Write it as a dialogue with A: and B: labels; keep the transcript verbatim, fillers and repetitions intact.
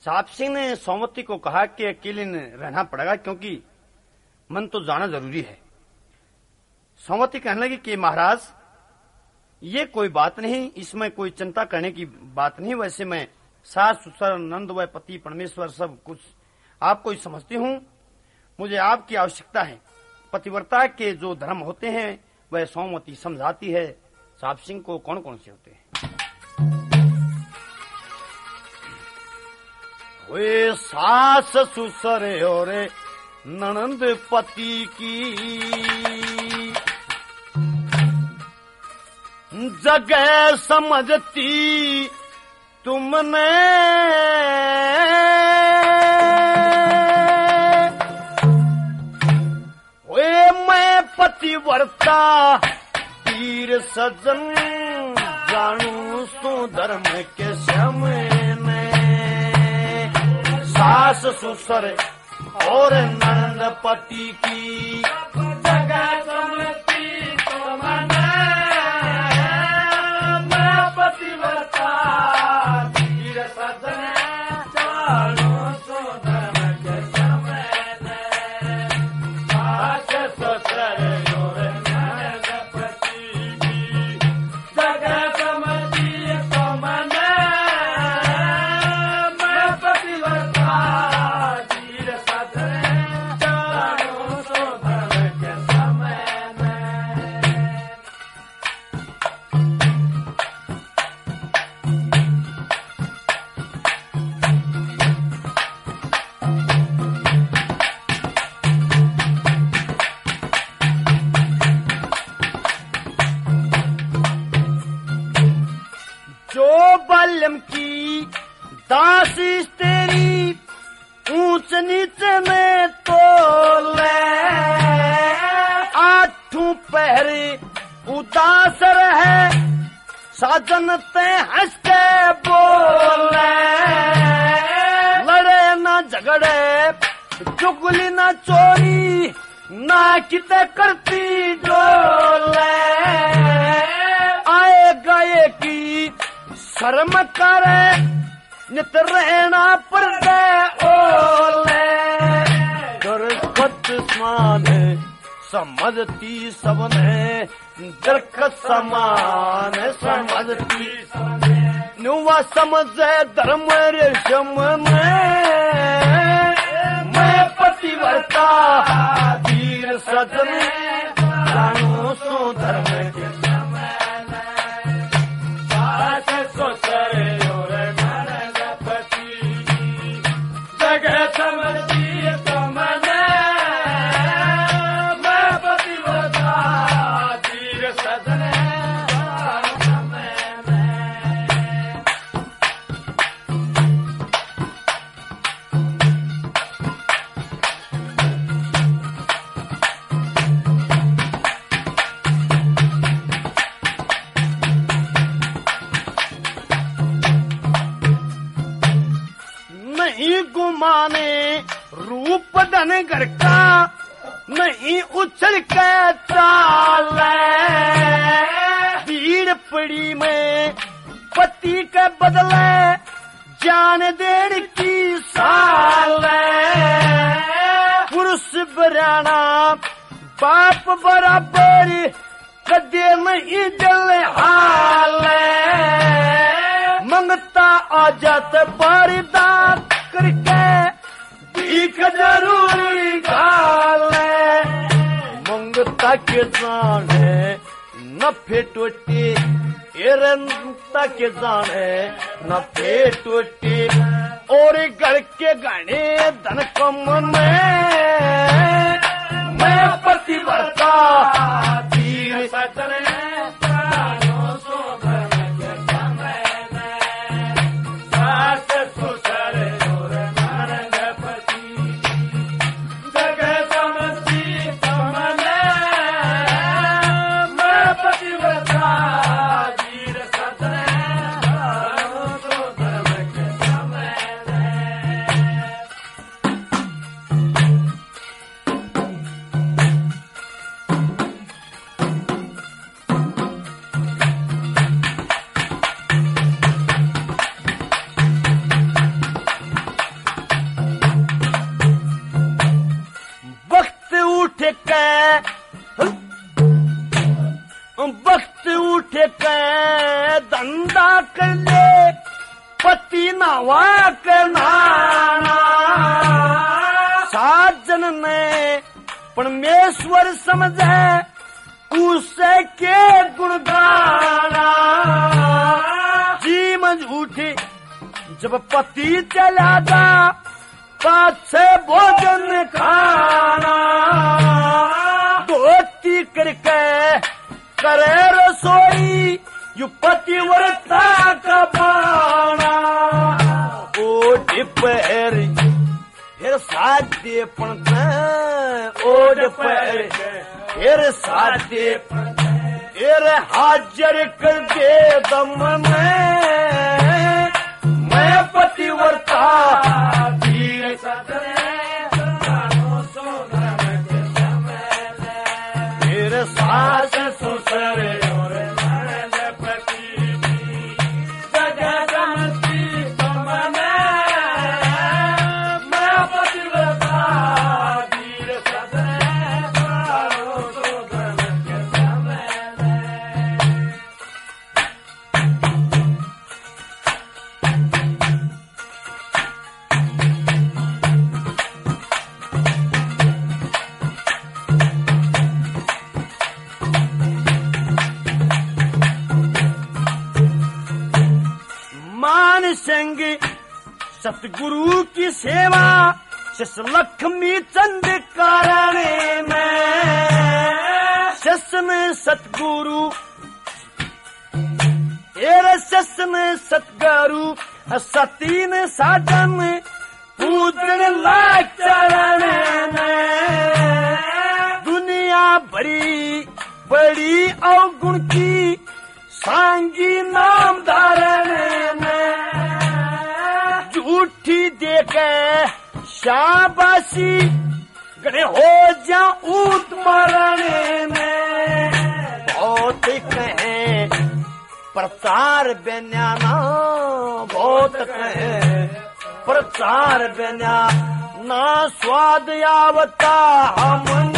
A: साहब सिंह ने सोमवती को कहा कि अकेले रहना पड़ेगा क्योंकि मन तो जाना जरूरी है। सोमवती कहने लगी कि महाराज ये कोई बात नहीं, इसमें कोई चिंता करने की बात नहीं। वैसे मैं सास ससुर नंद व पति परमेश्वर सब कुछ आपको ही समझती हूँ। मुझे आपकी आवश्यकता है। पतिव्रता के जो धर्म होते हैं वह सोमवती समझाती है। साहब सिंह को कौन कौन से होते हैं? वे सास ससुर और ननंद पति की जगह समझती तुमने, वे मैं पतिव्रता वीर सजन जानू सुधर्म के समय सास ससुर और नंद पति की जगह समझती तुमने, मैं पतिव्रता वीर सजन जानू सुधर्म के समय सास ससुर और नंद पति की जगह समझती तुमने, मैं पतिव्रता बाल्यम की दासी तेरी ऊंच नीचे में तो ले, आठों पहरे उदास रहे साजन ते हंसते बोले, लड़े ना झगड़े चुगली ना चोरी ना किते करती डोले, आए गए की शर्म करे नित रहना पड़ते ओले, दरखत समान समझती सबने, दरखत समान समझती नुआ समझे धर्म रेशम में, मैं पतिव्रता वीर सजन जानू सो धर्म के गुमाने रूप धन घर का नहीं उछल के चाले, भीड़ पड़ी में पति के बदले जान देने की साल, पुरुष बराना बाप बराबर कदे नहीं जल हाल, मंगता आ जात बारिदात करके भीख जरूरी गाले, मंगता के जाने नफे टोटे एरंता के जाने नफे टोटे, और घर के गाने धन कम में, मैं पतिव्रता वीर सजन नावा के नाना साजन ने परमेश्वर समझे उसे के गुण गाना जी मंज उठी जब पति चला जा पाछे भोजन खाना धोती करके करे रसोई यू पतिव्रता का पाना ओ डिपर फिर साध्य पंथ ओ डिपर फिर साध्य फिर हाजर कर दे दम में मैं पतिव्रता धीर सदने फिर सास ससुर संग सतगुरु की सेवा शिष लक्ष्मी चंद कारण में शिष में सतगुरु एरे शिष में सतगुरु सती ने साधन पूजन लाख चरण में दुनिया बड़ी बड़ी अवगुण की सांगी नाम धारण में झूठी देके शाबाशी गड़े हो जा ऊत मरने में बहुत कहे प्रचार बेन्याना बहुत कहे प्रचार बेन्या ना स्वाद आवता हम